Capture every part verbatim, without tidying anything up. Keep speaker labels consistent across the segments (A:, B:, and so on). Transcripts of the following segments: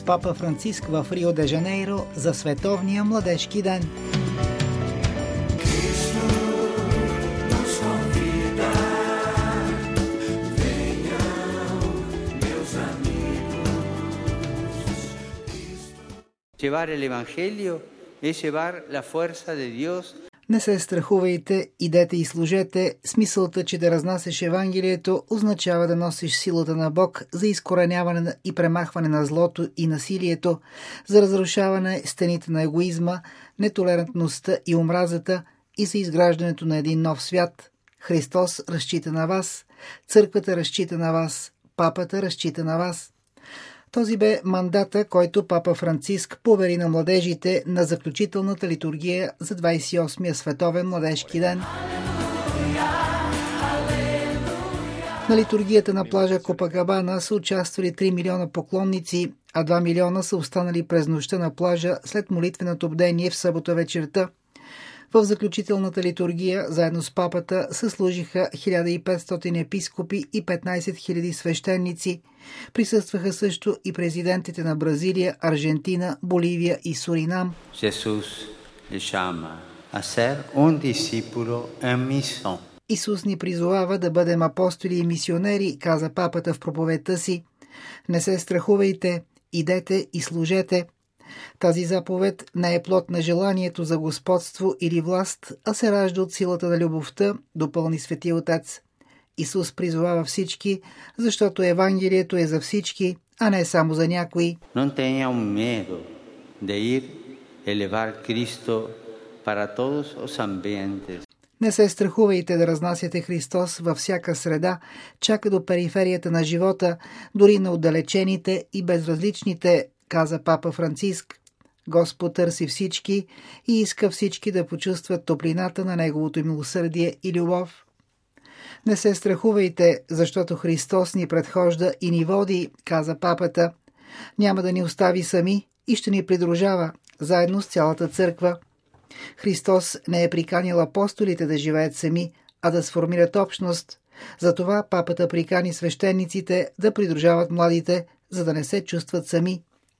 A: с папа Франциск в Рио де Жанейро за Световния младежки ден.
B: Llevar el Evangelio es llevar la fuerza de Dios.
A: Не се страхувайте, идете и служете. Смисълта, че да разнасяш Евангелието, означава да носиш силата на Бог за изкореняване и премахване на злото и насилието, за разрушаване стените на егоизма, нетолерантността и омразата и за изграждането на един нов свят. Христос разчита на вас, църквата разчита на вас, папата разчита на вас. Този бе мандата, който папа Франциск повери на младежите на заключителната литургия за двадесет и осмия Световен младежки ден. На литургията на плажа Копакабана са участвали три милиона поклонници, а два милиона са останали през нощта на плажа след молитвеното бдение в събота вечерта. В заключителната литургия, заедно с папата, съслужиха хиляда и петстотин епископи и петнадесет хиляди свещеници. Присъстваха също и президентите на Бразилия, Аржентина, Боливия и Суринам.
B: Jesús le llama a ser un discípulo en misión.
A: Исус ни призовава да бъдем апостоли и мисионери, каза папата в проповедта си. Не се страхувайте, идете и служете. Тази заповед не е плод на желанието за господство или власт, а се ражда от силата на любовта, допълни Свети Отец. Исус призовава всички, защото Евангелието е за всички, а не само за някои.
B: No tengan miedo de ir elevar Cristo para todos los ambientes.
A: Не се страхувайте да разнасяте Христос във всяка среда, чака до периферията на живота, дори на отдалечените и безразличните, каза папа Франциск. Господ търси всички и иска всички да почувстват топлината на Неговото милосърдие и любов. Не се страхувайте, защото Христос ни предхожда и ни води, каза папата. Няма да ни остави сами и ще ни придружава, заедно с цялата църква. Христос не е приканил апостолите да живеят сами, а да сформират общност. Затова папата прикани свещениците да придружават младите, за да не се чувстват сами.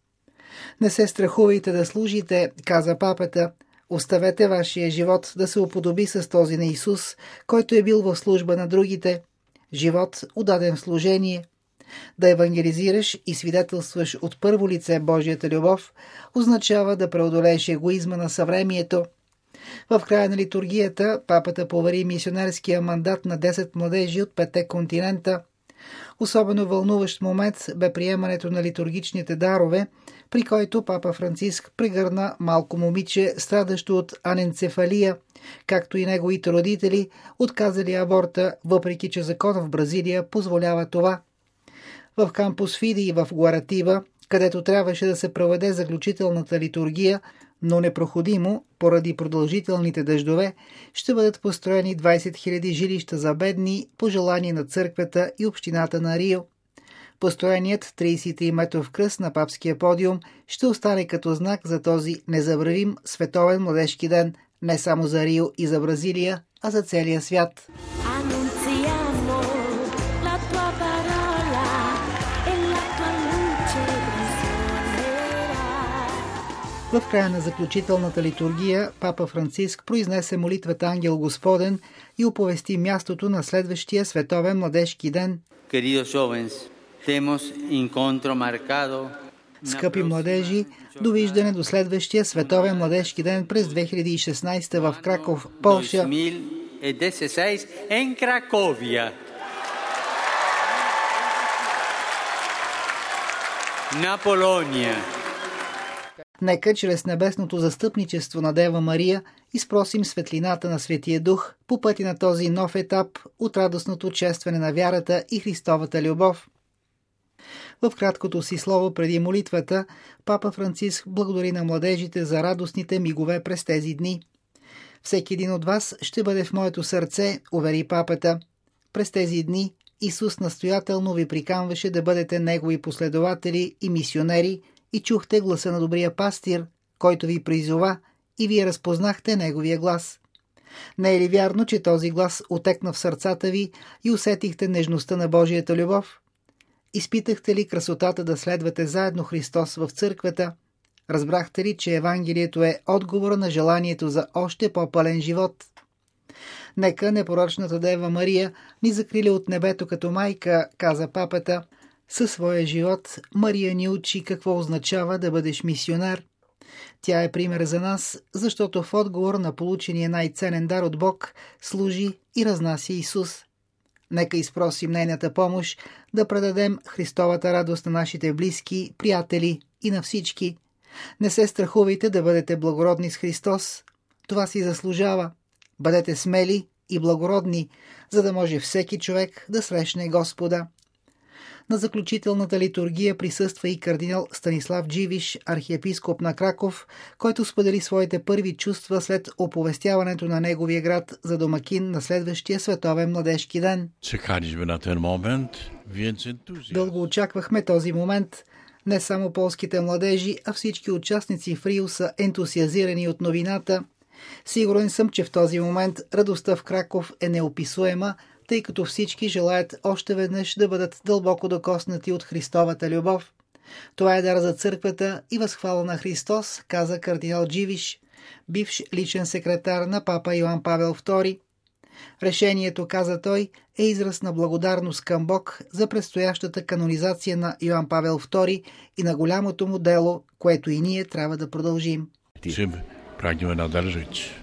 A: Не се страхувайте да служите, каза папата. Оставете вашия живот да се уподоби с този на Исус, който е бил в служба на другите. Живот, отдаден в служение. Да евангелизираш и свидетелстваш от първо лице Божията любов, означава да преодолееш егоизма на съвремието. В края на литургията папата повери мисионерския мандат на десет младежи от петте континента. Особено вълнуващ момент бе приемането на литургичните дарове, при който папа Франциск прегърна малко момиче, страдащо от аненцефалия, както и неговите родители, отказали аборта, въпреки че закон в Бразилия позволява това. В Кампус Фиди и в Гуаратива, където трябваше да се проведе заключителната литургия, но непроходимо, поради продължителните дъждове, ще бъдат построени двадесет хиляди жилища за бедни по желание на църквата и общината на Рио. Построеният тридесет и три метров кръст на папския подиум ще остане като знак за този незабравим световен младежки ден, не само за Рио и за Бразилия, а за целия свят. В края на заключителната литургия папа Франциск произнесе молитвата Ангел Господен и оповести мястото на следващия световен младежки ден. Скъпи младежи, довиждане до следващия световен младежки ден през две хиляди и шестнадесета в Краков, Полша.
B: На Полония.
A: Нека чрез небесното застъпничество на Дева Мария изпросим светлината на Светия Дух по пътя на този нов етап от радостното честване на вярата и Христовата любов. В краткото си слово преди молитвата, папа Франциск благодари на младежите за радостните мигове през тези дни. Всеки един от вас ще бъде в моето сърце, увери папата. През тези дни Исус настоятелно ви приканваше да бъдете Негови последователи и мисионери и чухте гласа на добрия пастир, който ви призова и вие разпознахте Неговия глас. Не е ли вярно, че този глас отекна в сърцата ви и усетихте нежността на Божията любов? изпитахте ли красотата да следвате заедно Христос в църквата? Разбрахте ли, че Евангелието е отговора на желанието за още по-пълен живот? Нека непорочната Дева Мария ни закрили от небето като майка, каза папата. Със своя живот Мария ни учи какво означава да бъдеш мисионер. Тя е пример за нас, защото в отговор на получения най-ценен дар от Бог служи и разнася Исус. Нека изпросим нейната помощ да предадем Христовата радост на нашите близки, приятели и на всички. Не се страхувайте да бъдете благородни с Христос. Това си заслужава. Бъдете смели и благородни, за да може всеки човек да срещне Господа. На заключителната литургия присъства и кардинал Станислав Дживиш, архиепископ на Краков, който сподели своите първи чувства след оповестяването на неговия град за домакин на следващия световен младежки ден.
C: Czekaliśmy na ten moment, więc entuzjazm.
A: Дълго очаквахме този момент. Не само полските младежи, а всички участници в Рио са ентусиазирани от новината. Сигурен съм, че в този момент радостта в Краков е неописуема, тъй като всички желаят още веднъж да бъдат дълбоко докоснати от Христовата любов. Това е дар за църквата и възхвала на Христос, каза кардинал Дживиш, бивш личен секретар на папа Йоан Павел втори. Решението, каза той, е израз на благодарност към Бог за предстоящата канонизация на Йоан Павел втори и на голямото му дело, което и ние трябва да продължим.
C: Czym pragniemy nadal żyć.